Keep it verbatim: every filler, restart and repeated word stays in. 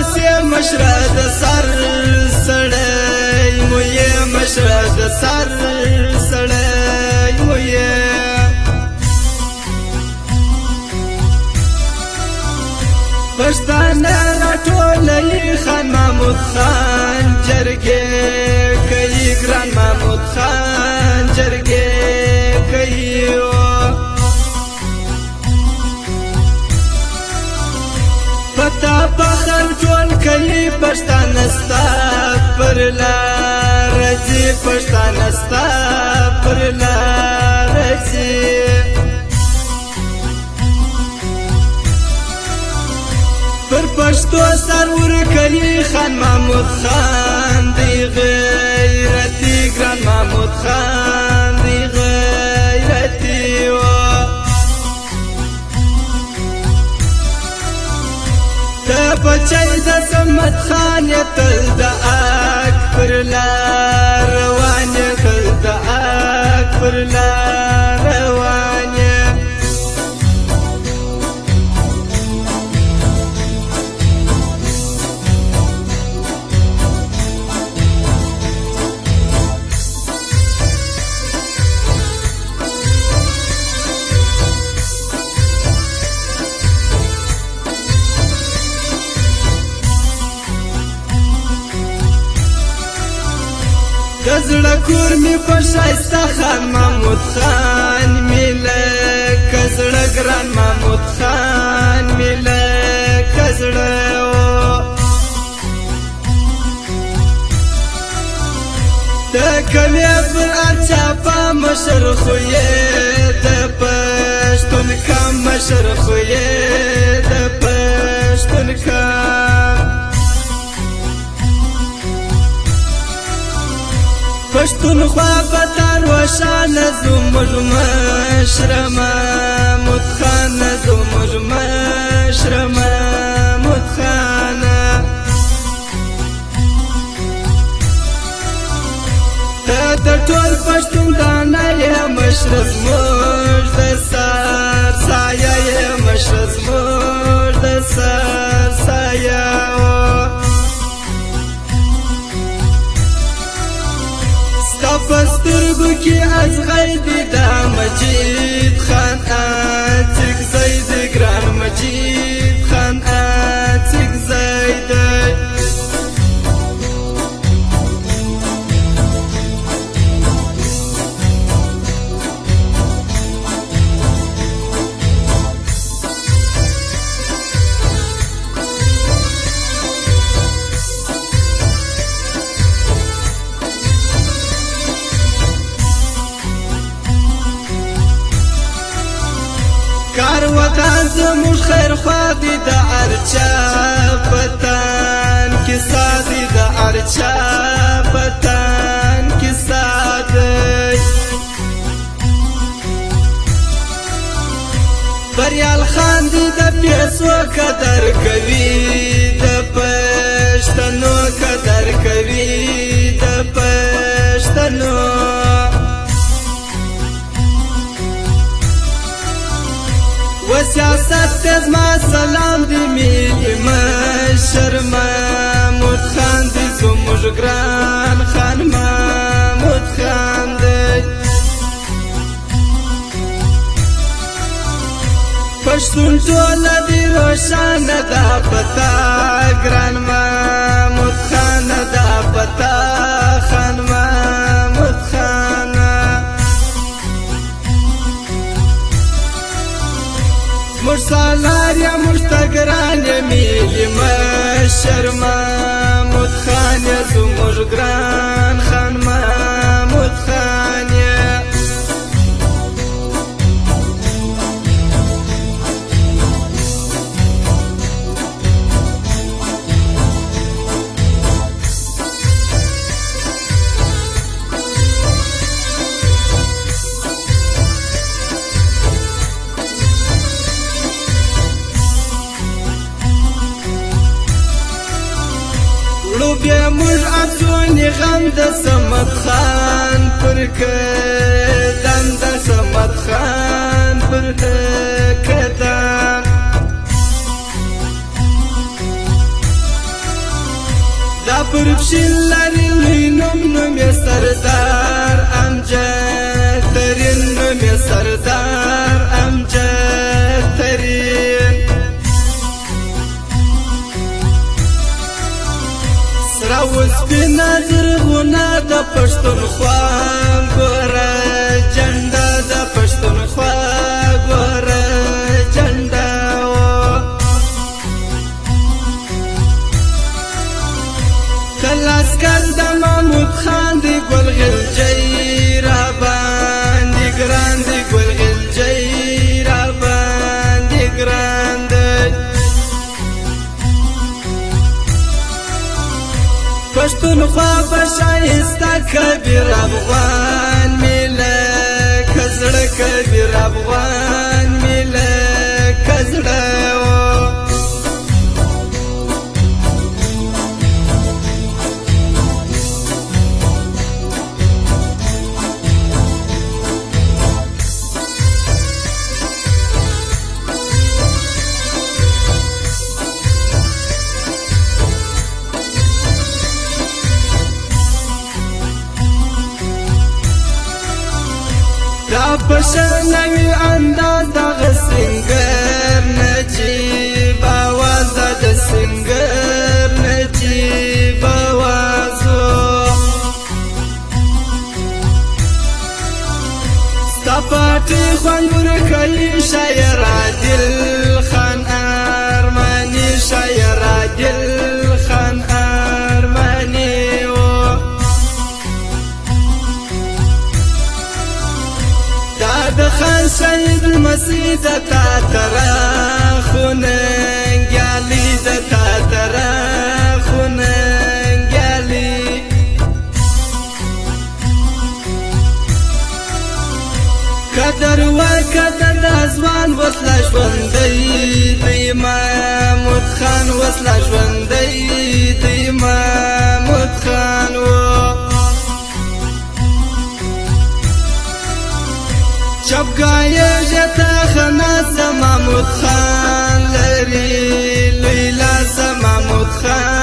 پسې مشره د سر سړی مو یې مشره د سر سړی مو یې پښتانه راټولوي خان محمود خان جرګې کوي ګران محمود خان جرګې کوي پتا فخر ټول کوي پښتانه ستا پر لار ځي پښتانه ستا پر لار ځي پر پښتو سر ورکوي خان محمود خان دی غیرتي ګران محمود خان دی غیرتي ته بچی د صمد خان یې تل د آگ پر لار روان یې تل د آگ پر لار روان یې کزړه کور می په شایسته خان محمود خان میله کزړه ګران محمود خان میله کزړه د کمې پر ارچا په مشر خو یې د پښتون کم مشر خو یې د پښتون کم پښتونخوا په تار وشانه زموږ مشره محمود خان زموږ مشره محمود خان ته د ټول پښتون دانه یې مشره زموږ د سر سایه یې مشره زموږ د سر سایه پسترګو کې ازغی دی دا مجید خان اڅک زید ګران مجید خان اڅک زید کار وطن زموږ خیر خوا دی د ارچا پتان کیسه دی د ارچا پتان کیسه دی بریال خان دی د پیسو قدر کوي د پښتنو قدر کوي د پښتنو و سیاست تزما سلام دی میلی مشر محمود خان دی زموږ ګران خان محمود خان دی پښتون ټوله دی روښانه دا پتا ګران محمود خان دا پتا خان محمود خان مرسالار یا مشتگران یا میلی مشر محمود خان یا زموږ ګران خان محمود خان یا بیا موږ افسونې غم د صمد خان پر قدم د صمد خان پر قدم پرپشین لري لوی نوم نوم یې سردار امجد ترین نوم یې سردار امجد ترین سره وسپینه زرغونه د پښتونخوا ګوره جنډه د پښتونخوا ګوره جنډه لاسکر د محمود خان دی ګل غلجی را باندې ګران دی ګل غلجی را باندې ګران دی پښتونخوا په ښایسته کبیر افغان میله کزړه کبیر افغان میله کزړه دا پشنوی انداز دغه سنگر نجیب آواز د سنگر نجیب آوازو ستا پاټی خوند ورکوي شاعر عادل خان ارماني شاعر عادل خان ارماني د خان سید مسیح د تا تراخونه ګیالي د تا تراخونه ګیالي قدر وکړه د ځوان وسله ژوندی د محمود خان وسله ژوندی د محمود خان چپگاه جتا خنا محمود خان لري لیلا محمود خان